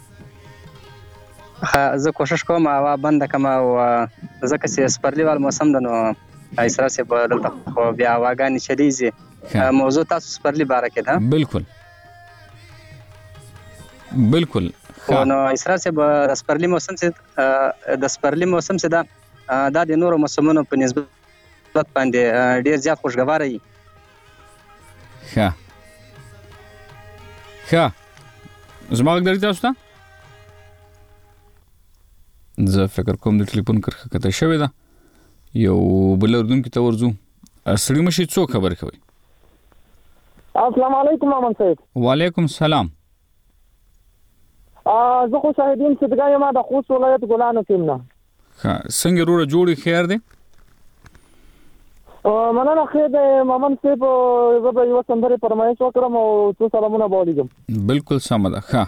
زه کوشش کوم आवाज بند کما او ځکه چې سپرلیوال موسم د نو اسرائیل سے دلته خو بیا واګانې شریزي موضوع تاسو سپرلی باره کې ده. بالکل بالکل نو اسرائیل سے د سپرلی موسم سے د سپرلی موسم سے دا دا د نورو موسمونو په نسبت باندې ډیر زیات خوشګوار وي. ښه ښه زما غږ درته تاسو ته زه فکر کوم د ټلیفون کرخه کته شوې ده یو بل اردن کې تورځو سړی مشي څو خبر کوي. السلام علیکم مامن صاحب. وعلیکم السلام. ا زه خو شاهدین صدقه یم د خوست ولایت ګلانو کې نه. ها څنګه روړه جوړی خیر دی؟ ا مننه خیر دی مامن صاحب زه به یو سندره فرمایش وکړم او څو سلامونه بولیږم. بالکل سم ده. ها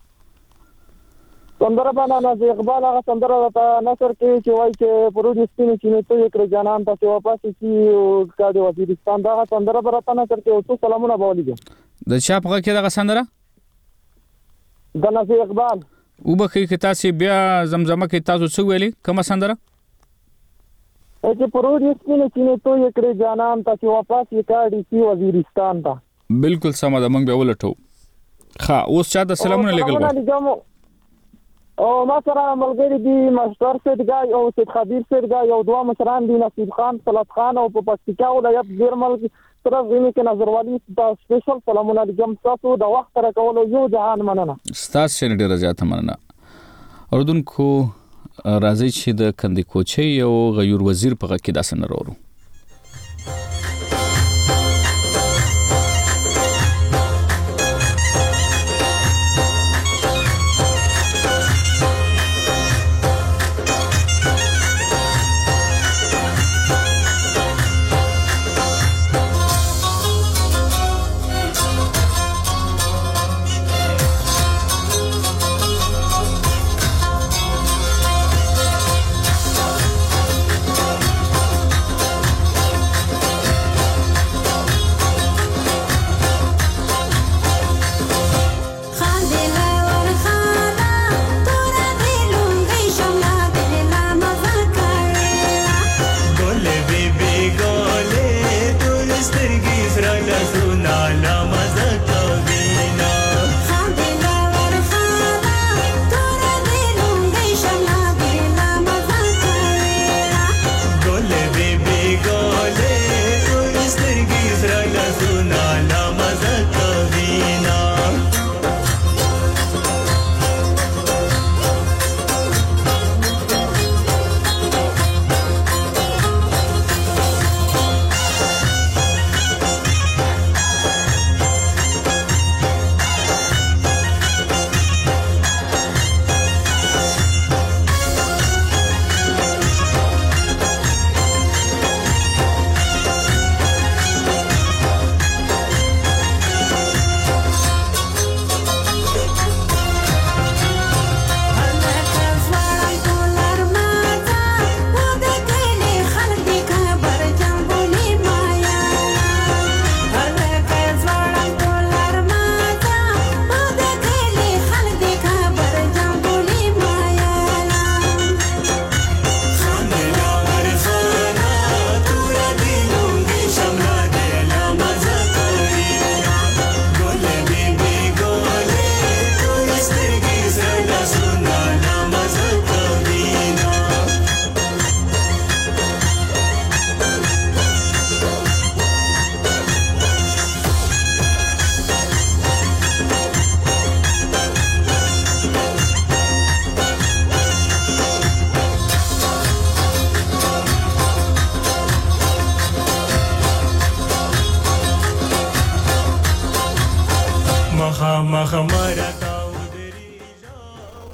سندره باندې نه اقبال هغه سندره راته نصر کې چې وایي چې پرودي سپینې چې نه ته کړ جانان ته واپس کی او کاډي وزیرستان دا سندره راته نصر کې څو سلامونه بولیږم. د چا په کې دا سندره د نصر اقبال او به کې تاسو بیا زمزمه کې تاسو څه ویلي کومه سندره چې پرودي سپینې چې نه ته کړ جانان ته واپس کاډي کی وزیرستان ته. بالکل سم ده موږ به ولټو. ها اوس چا د سلامونه لګل او ما سره ملګری دي ماستر سیدګای او سید خبیر سیدګای او دوه مشران دي نصیب خان صلات خان او په پکتیکا ولایت زیرمل سره زمي کې نظروالي د سپیشل سلامونه لګم تاسو د وخت سره کولو یو جهان مننه. ستاسو شنه ډیره زیاته مننه. اردن کو راځي چې د کندې کوچي او غیر وزیر په کې داسنه ورو.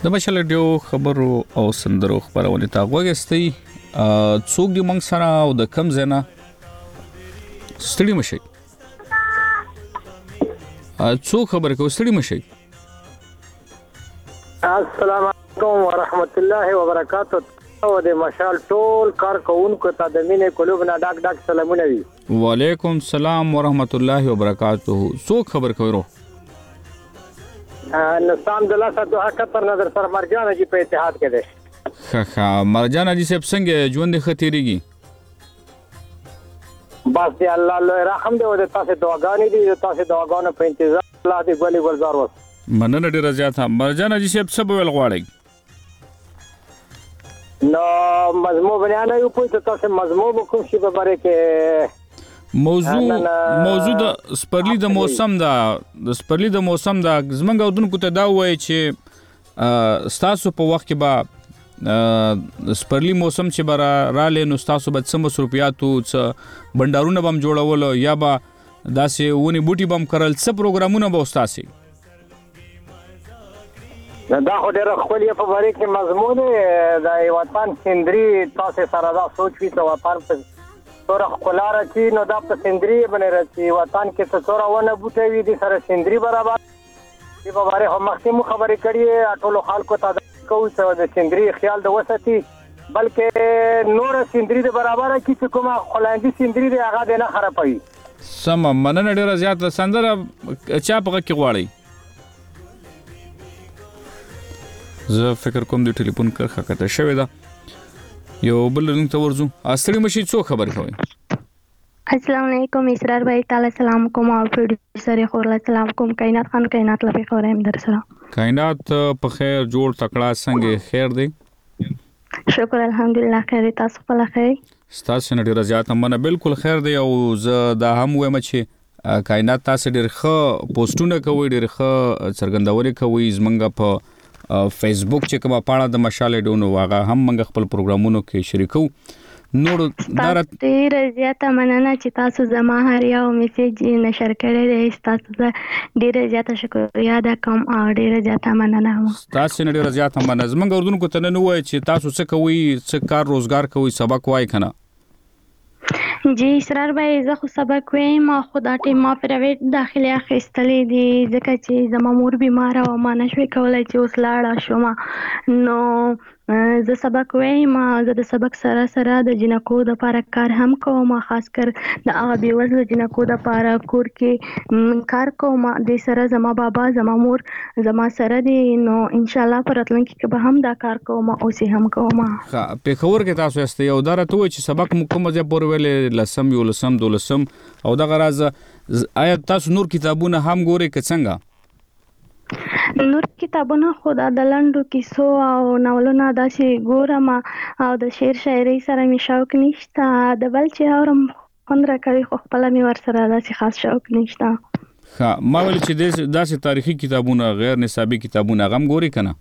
د مشال ډیو خبرو او سندرو خبرونه تا وګستي څوک دی موږ سره او د کم زنه ستړي مشي څوک خبر کو ستړي مشي. السلام علیکم ورحمت الله وبرکاتہ. او د مشال ټول کارکونکو ته د مینې قلوبنا ډاک ډاک سلامونه وي. وعلیکم السلام ورحمت الله وبرکاتہ. څوک خبر کوي؟ نستان دلا سره دوه کتر نظر سره مرجان جی په اتحاد کې ده. ښه ښه مرجان جی سب څنګه ژوند خطرېږي؟ بس دی الله له رحم دی او د تاسو دعاګانې دي او تاسو دعاګانو په انتظار الله دې ګلي ګلزار وس. مننه ډیره زیاته. مرجان جی سب څه ویل غواړي؟ نو مضمون بیان یو په تاسو مضمون کوم شی په باره کې موضوع موضوع د سپرلی د موسم دا د سپرلی د موسم دا زمنګ اودونکو ته دا وایي چې ستاسو په وخت کې با سپرلی موسم چې برا را لینو ستاسو به څه مصروفیاتو څه بندرونه بم جوړول یا با داسې ونی بوټي بم کړل څه پروګرامونه به استاسي؟ دا خو ډېر خپل په باره کې مضمون د وطن سندري تاسو سره دا سوچ وي چې وطن په سوره خلاره چې نو دا په سندري باندې راځي وطن کې څه سوره ونه بوټي وي د سره سندري برابر دی په باره هم مخکې خبرې کړې ټول خلکو ته کوو چې د سندري خیال د وساتي بلکې نور سندري د برابر کې چې کومه خلاندي سندري دی هغه نه خرابوي. سم مننه ډیره زیاته. سندره چا په کې غواړي؟ زه فکر کوم د ټلیفون کرخه کته شوې ده. یو بل لنګ ته ورځو. اصلي مشي څو خبر کوي؟ السلام علیکم اسرار بھائی تعالی سلام کوم او پروډوسر خورلا سلام کوم کائنات خان کائنات لپاره خورم در سره. کائنات په خیر جوړ تکړه څنګه خیر دی؟ شکر الحمدلله خیر. تاسو په خیر؟ تاسو نه ډیر زیات منه بالکل خیر دی او زه دا هم وایم چې کائنات تاسو ډیر ښه پوسټونه کوي ډیر ښه څرګندوري کوي زمونږ په فیسبوک چې کومه پاڼه د مشال ډونو واغه هم موږ خپل پروګرامونو کې شریکو. نور دارت ډیر زیاته مننه چې تاسو زما هر یو میسج نشر کړی دی. تاسو ډیر زیاته شکریا ده کوم او ډیر زیاته مننه. تاسو نه ډیر زیاته مننه. زمونږ اردوونکو ته نه وای چې تاسو څه کوي څه کار روزګار کوي سبق وای کنه؟ جی اسرار بھائی زه خو سبق وایم خو دا ټیم ما پرایویټ داخلي اخیستلې دي ځکه چې زما مور بیماره او ما نشوي کولای چې اوس لاړه شم. نو زه سبق وایم. زه د سبق سره سره د جنکو د لپاره کار هم کوم خاص کر د هغه بیوزلو جنکو د لپاره کور کې کار کوم. د سره زما بابا زما مور زما سره دي. نو ان شاء الله پر راتلونکي کې به هم دا کار کوم او سي هم کوم. ها په خبر کې تاسو است یو درته و چې سبق مو کوم ځای پور ویل لسم یو لسم دولسم او د غراز آیا تاسو نور کتابونه هم ګوري که څنګه؟ نور کتابونه خدا د لنډو کیسو او ناولونو داسې ګورم او د شعر شاعري سره می شوق نشته. د بل چې اورم خوند راکوي خو خپل می ور سره داسې خاص شوق نشته. ها ما ول چې داسې تاریخي کتابونه غیر نصابي کتابونه غم ګوري کنه؟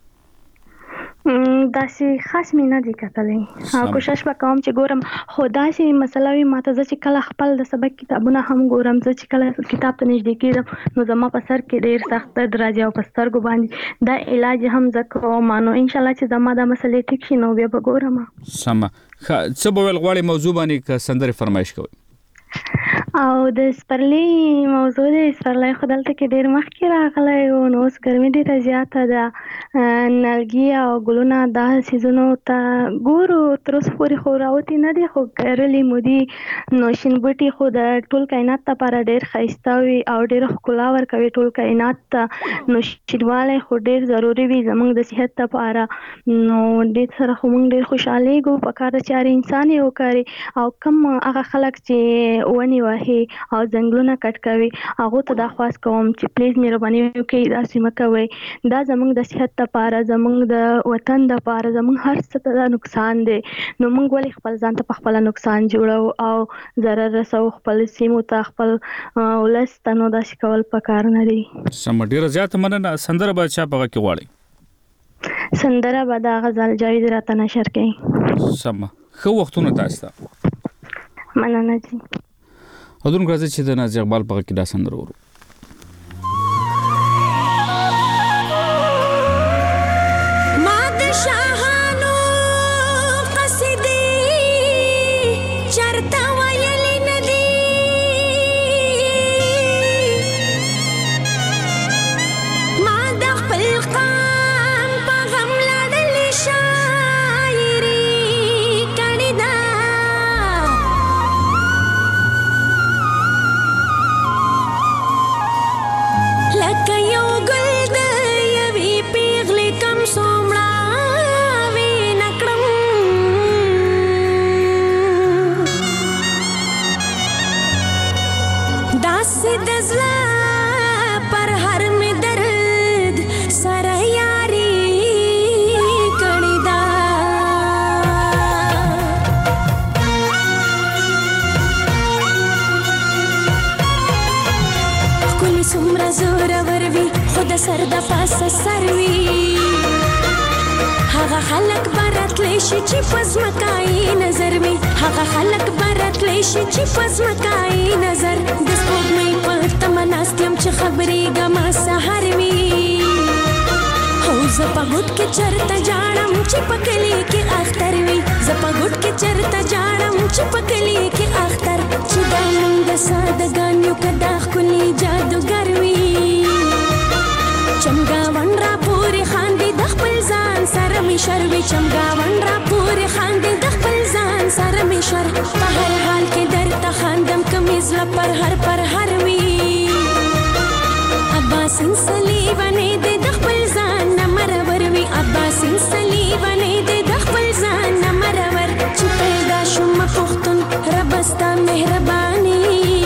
داسې خاص مې نه دي کتلې. کوشش وکوم چې ګورم خو داسې مسله وي ماته زه چې کله خپل د سبق کتابونه هم ګورم زه چې کله کتاب ته نږدې کېږم نو زما په سر کې ډېر سخت درد راځي او په سترګو باندې دا علاج هم زه کوم. نو انشاءالله چې زما دا مسلې ټیک شي نو بیا به ګورم. سمه. څه به ویل غواړې موضوع باندې که سندرې فرمایش کوئ؟ او د سپرلی موضوع د سپرلی خو دلته کې ډېر مخکې راغلی و نو اوس ګرمي ډېره زیاته ده. نلګي او ګلونه دا سیزونو ته ګورو تر اوسه پورې خو راوتي نه دي خو کرلي مو دي. نو شین بوټي خو د ټول کائنات لپاره ډېر ښایسته وي او ډېر ښکلا ورکوي ټول کائنات ته. نو شینوالی خو ډېر ضروري وي زموږ د صحت لپاره. نو دې سره خو موږ ډېر خوشحالېږو پکار ده چې هر انسان یې وکړي او کم هغه خلک چې ونې وهي او ځنګلونه کټ کوي هغو ته دا خواست کوم چې پلیز مهرباني وکړئ داسې مه کوئ. دا زموږ د صحت لپاره زموږ د وطن لپاره زموږ هر څه ته دا نقصان دی. نو موږ ولې خپل ځان ته په خپله نقصان جوړو او ضرر رسو خپل سیمو ته خپل ولس ته. نو داسې کول پکار نه دی. سمه ډېره زیاته مننه. سندره به چا په غږ کې غواړئ؟ سندره به دا غزل جاوید راته نشر کوي. سمه. ښه وختونه تاسو ته. مننه جی. اذن راځي چې د نازي اقبال په کې دا سندره ورو. د سر د پاسه سروي هغه خلک براتلی شي چې پزمکای نظر وي هغه خلک براتلی شي چې پزمکای نظر د سپوږمۍ په تمناستم چې خبرې ګما سحر وي او زه په ګوت کې چرته جاړم چې په کلی کې اختر وي زه په ګوت کې چرته جاړم چې په کلی کې اختر چې دا نوم د سادګانیو کدا ښکلي جادوګر وي چمګاون را پورې خاندي د خپل ځان سره مې شر وي چمګاون را پورې خاندي د خپل ځان سره مې شر په هر حال کې درته خاندم کمیز له پر هر پر هر وي عباسین صلیبانې دې د خپل ځان نه مرور وي عباسین صلیبانې دې د خپل ځان نه مرور چې پیدا شوم پښتون رب ستا مهرباني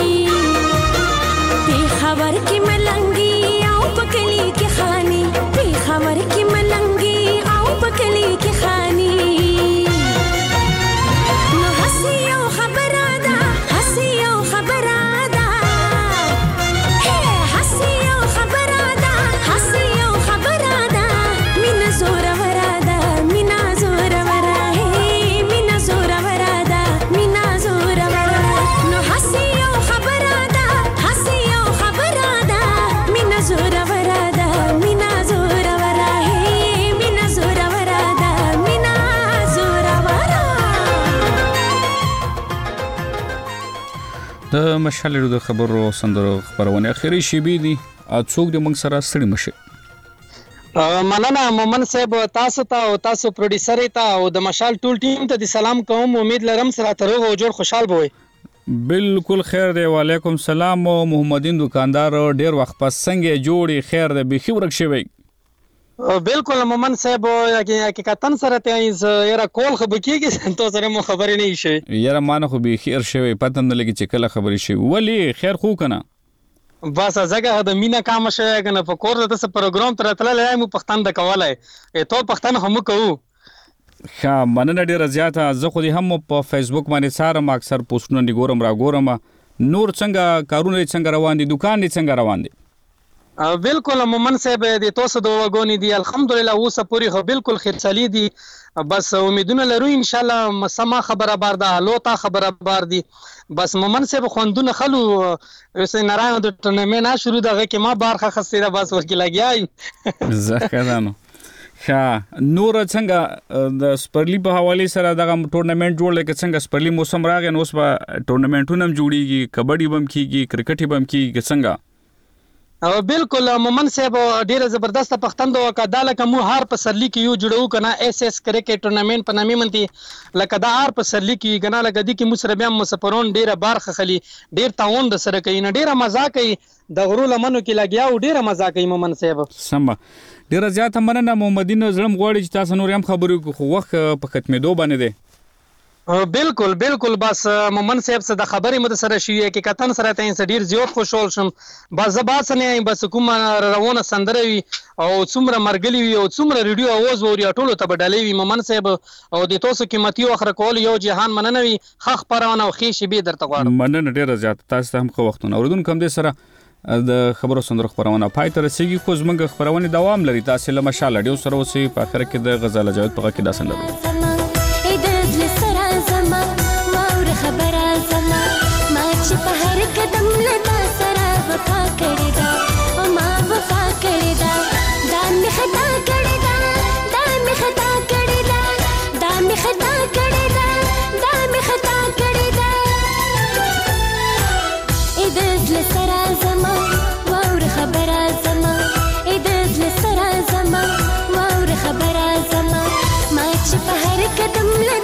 پېښور کې ملنګي او په کلي کې خاني پېښور کې ملنګي او په کلي کې خاني نو هسې یو خبره ده هسې یو خبره ده هسې یو خبره ده هسې یو خبره ده مینه زوروره ده مینه زوروره مینه زوروره ده مینه زوروره نو هسې یو خبره ده هسې یو خبره ده مینه زوروره ده مینه زوروره مینه زوروره ده مینه زوروره د مشالې د خبرو سندرو خبرونه اخیری شیبې دي څوک د موږ سره ستړي مشه مننه مومن صاحب تاسو ته او تاسو پروډوسر ته او د مشال ټول ټیم ته د سلام کوم امید لرم سره تروغ او جوړ خوشحال بوي بالکل خیر دی وعلیکم سلام محمدین دکاندار ډیر وخت پس څنګه جوړي خیر دی بخي ورک شوی بالکل مومن صاحب حقیقتاً سره ته یاره کول خو بکیږي ته سره مو خبرې نه شي یاره مان خو به خیر شوی پته نه لګی چې کله خبرې شي ولی خیر خو کنه بس ازګه د مینا کام شوی کنه په کور د څه پروګرام تر تللای مو پښتون د کولای ته پښتون هم کوو ښه مننه ډیره زیاته زه خو دې هم په فیسبوک باندې سارم اکثر پوسټونه دی ګورم را ګورم نور څنګه کارونه څنګه روان دي دکان دې څنګه روان دي بالکل مومن صاحب د توسو د وګونی دی الحمدلله اوسه پوری خو بالکل خرڅلی دي بس امیدونه لرو ان شاء الله سما خبره بار ده لوتا خبره بار دي بس مومن صاحب خوندونه خلو وسه نارانه د ټورنمنټ شروع دغه کې ما بارخه خسته بس ورکی لګیای زخدانو ښه نور څنګه د سپرلی په حواله سره دغه ټورنمنټ جوړل کې څنګه سپرلی موسم راغی نو اوس په ټورنمنټونه جوړیږي کبډي بم کیږي کرکټي بم کیږي څنګه او بالکل مومن صاحب ډیره زبردست پښتون د وکاله کوم هر په سرلی کې یو جوړو کنه اس اس کرکټ ټورنمنت په نامې منتي لکه دا هر په سرلی کې کنه لکه دي کې مو بیا مسپرون ډیره بارخه خلی ډیر تاون د سره کوي نه ډیره مزه کوي د غرو لمنو کې لګیاو ډیره مزه کوي مومن صاحب سم ډیره زیاته مننه محمدین زړم غوړي چې تاسو نور هم خبرې خو وخت په ختمېدو باندې دي بالکل بالکل بس مومن صاحب څخه د خبرې متصره شي حقیقتا سره ته ډیر زیات خوشحال شم بس زباس نه بس کوم روانه سندره وي او څومره مرګلی وي او څومره ریډیو اوز ووري ټولو ته بدلې وي مومن صاحب او د توسو قیمتي اخر کول یو جهان مننه وي خخ پرونه او خې شي به درته غواړم مننه ډیره زیات تاسو هم خو وختونه اوردون کوم دې سره د خبرو سندرو خبرونه پای تر رسیدي خو زمونږ خبرونه دوام لري تاسو له مشال اډیو سره اوسې په اخر کې د غزل جواد په کې دا سندره چې په هر قدم لتا سره وفا کړی دا او ما وفا کړی دا دا می خطا کړی دا دا می خطا کړی دا دا می خطا کړی دا دا می خطا کړی دا اې د زړه سره زما واور خبره زما اې د زړه سره زما واور خبره زما ما چې په هر قدم